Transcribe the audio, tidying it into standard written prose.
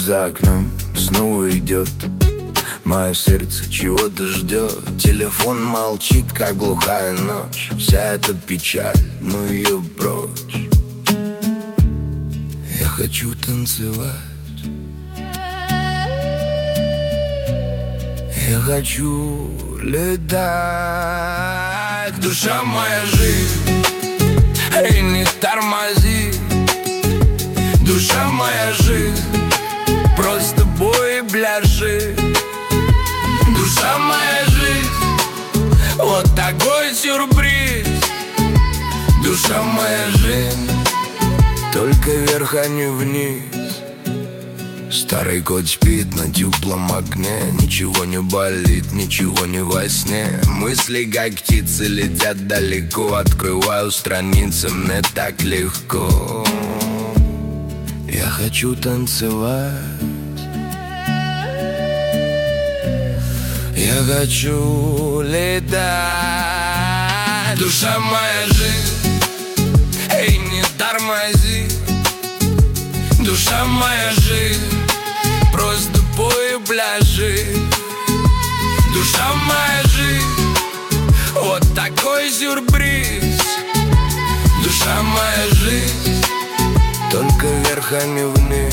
за окном снова идет. Мое сердце чего-то ждет. Телефон молчит, как глухая ночь. Вся эта печаль, ну ее прочь. Я хочу танцевать. Я хочу летать. Душа моя, жизнь, и не тормози. Душа моя, жизнь, просто бой и пляжи. Душа моя, жизнь, вот такой сюрприз. Душа моя, жизнь, только вверх, а не вниз. Старый кот спит на теплом окне. Ничего не болит, ничего не во сне. Мысли, как птицы, летят далеко. Открываю страницы, мне так легко. Я хочу танцевать. Я хочу летать. Душа моя, жизнь, эй, не тормози. Душа моя, жизнь, просто бой и пляжи. Душа моя, жизнь, вот такой сюрприз. Душа моя, жизнь, только вверх, а не вниз.